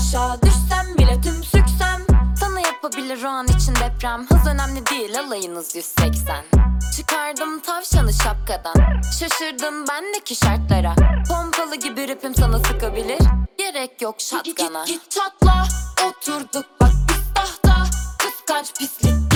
Aşağı düşsem bile tüm süksem sana yapabilir o an için deprem. Hız önemli değil, alayınız 180. Çıkardım tavşanı şapkadan, şaşırdım bendeki şartlara. Pompalı gibi rapim sana sıkabilir, gerek yok şatgana. Git çatla, oturduk bak biz tahta. Kıskanç pislik